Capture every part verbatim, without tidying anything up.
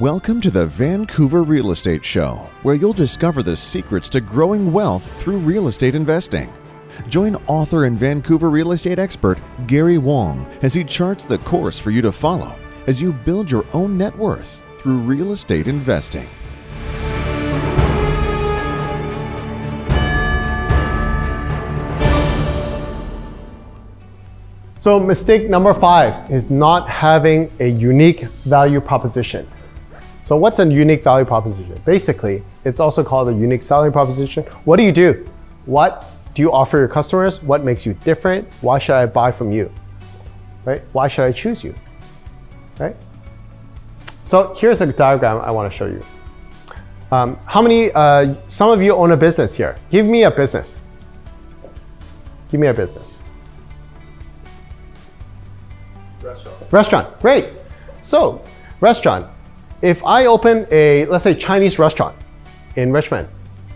Welcome to the Vancouver Real Estate Show, where you'll discover the secrets to growing wealth through real estate investing. Join author and Vancouver real estate expert Gary Wong as he charts the course for you to follow as you build your own net worth through real estate investing. So mistake number five is not having a unique value proposition. So what's a unique value proposition? Basically, it's also called a unique selling proposition. What do you do? What do you offer your customers? What makes you different? Why should I buy from you? Right? Why should I choose you? Right? So here's a diagram I want to show you. Um, how many, uh, some of you own a business here. Give me a business. Give me a business. Restaurant. Restaurant, great. So, restaurant. If I open a, let's say, Chinese restaurant in Richmond,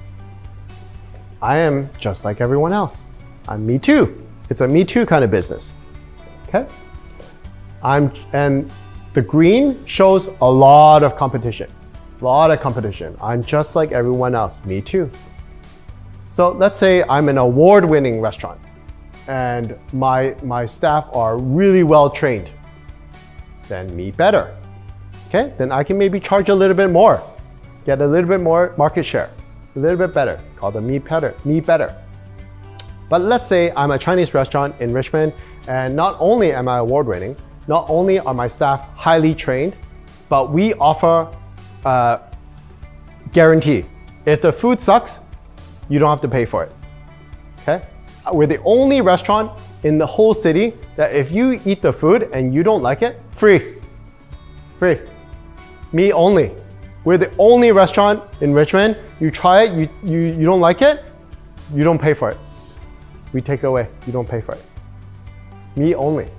I am just like everyone else. I'm me too. It's a me too kind of business. Okay? I'm, and the green shows a lot of competition. A lot of competition. I'm just like everyone else. Me too. So let's say I'm an award-winning restaurant and my, my staff are really well trained. Then me better. Okay, then I can maybe charge a little bit more, get a little bit more market share, a little bit better. It's called a me better, me better. But let's say I'm a Chinese restaurant in Richmond, and not only am I award-winning, not only are my staff highly trained, but we offer a guarantee. If the food sucks, you don't have to pay for it. Okay, we're the only restaurant in the whole city that if you eat the food and you don't like it, free, free. Me only. We're the only restaurant in Richmond. You try it, you, you, you don't like it, you don't pay for it. We take it away, you don't pay for it. Me only.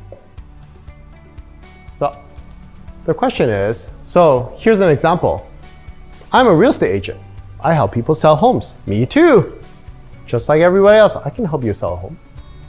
So the question is, so here's an example. I'm a real estate agent. I help people sell homes. Me too. Just like everybody else, I can help you sell a home.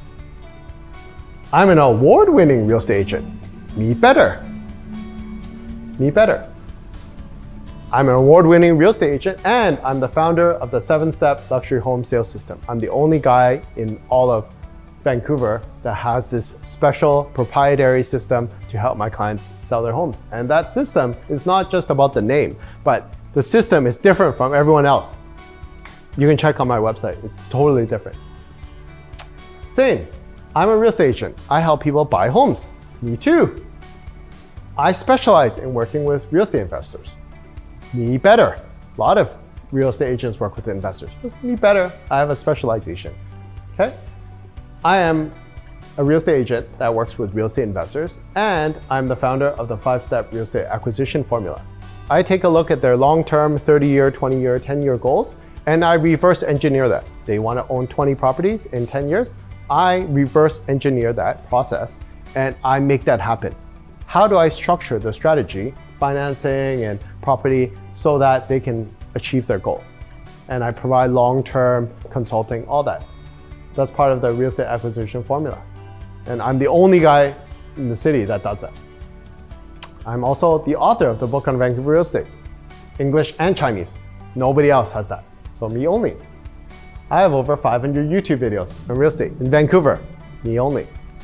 I'm an award-winning real estate agent. Me better. Me better. I'm an award-winning real estate agent, and I'm the founder of the seven-step luxury home sales system. I'm the only guy in all of Vancouver that has this special proprietary system to help my clients sell their homes. And that system is not just about the name, but the system is different from everyone else. You can check on my website. It's totally different. Same. I'm a real estate agent. I help people buy homes. Me too. I specialize in working with real estate investors. Me better. A lot of real estate agents work with investors. Just me better. I have a specialization. Okay? I am a real estate agent that works with real estate investors, and I'm the founder of the five-step real estate acquisition formula. I take a look at their long-term thirty-year, twenty-year, ten-year goals, and I reverse engineer that. They want to own twenty properties in ten years. I reverse engineer that process, and I make that happen. How do I structure the strategy, financing and property, so that they can achieve their goal? And I provide long-term consulting, all that. That's part of the real estate acquisition formula. And I'm the only guy in the city that does that. I'm also the author of the book on Vancouver real estate, English and Chinese. Nobody else has that, so me only. I have over five hundred YouTube videos on real estate in Vancouver, me only.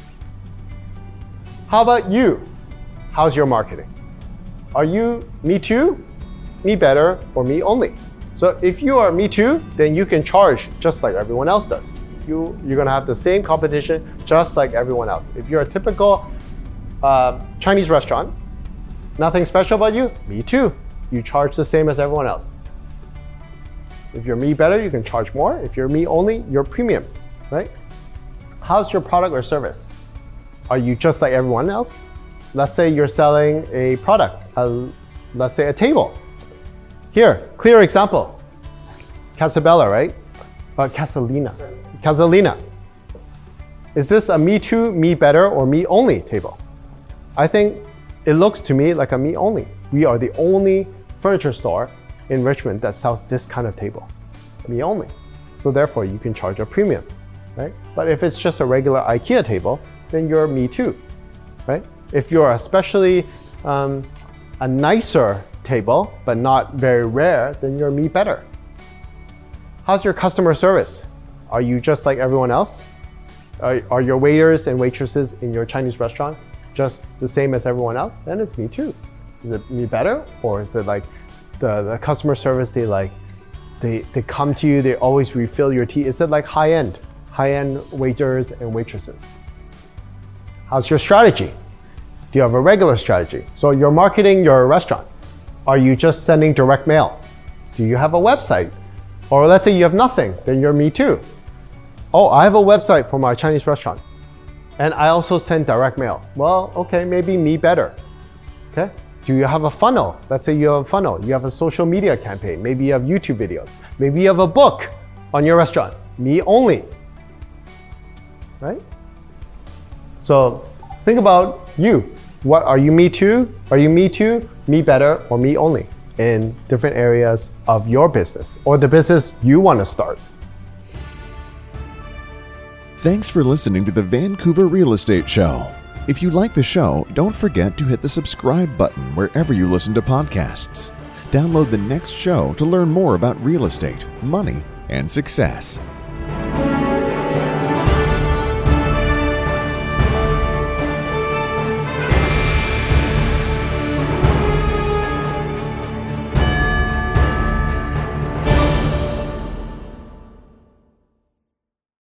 How about you? How's your marketing? Are you me too, me better, or me only? So if you are me too, then you can charge just like everyone else does. You, you're gonna have the same competition just like everyone else. If you're a typical uh, Chinese restaurant, nothing special about you, me too. You charge the same as everyone else. If you're me better, you can charge more. If you're me only, you're premium, right? How's your product or service? Are you just like everyone else? Let's say you're selling a product, a, let's say a table. Here, clear example. Casabella, right? Uh, Casalina. Casalina. Is this a me too, me better, or me only table? I think it looks to me like a me only. We are the only furniture store in Richmond that sells this kind of table. Me only. So therefore you can charge a premium, right? But if it's just a regular IKEA table, then you're me too, right? If you're especially um, a nicer table, but not very rare, then you're me better. How's your customer service? Are you just like everyone else? Are, are your waiters and waitresses in your Chinese restaurant just the same as everyone else? Then it's me too. Is it me better? Or is it like the, the customer service, they like, they, they come to you, they always refill your tea? Is it like high-end, high-end waiters and waitresses? How's your strategy? Do you have a regular strategy? So you're marketing your restaurant. Are you just sending direct mail? Do you have a website? Or let's say you have nothing, then you're me too. Oh, I have a website for my Chinese restaurant. And I also send direct mail. Well, okay, maybe me better. Okay? Do you have a funnel? Let's say you have a funnel. You have a social media campaign. Maybe you have YouTube videos. Maybe you have a book on your restaurant. Me only. Right? So think about you. What are you me too? Are you me too, me better, or me only in different areas of your business or the business you want to start? Thanks for listening to the Vancouver Real Estate Show. If you like the show, don't forget to hit the subscribe button wherever you listen to podcasts. Download the next show to learn more about real estate, money, and success.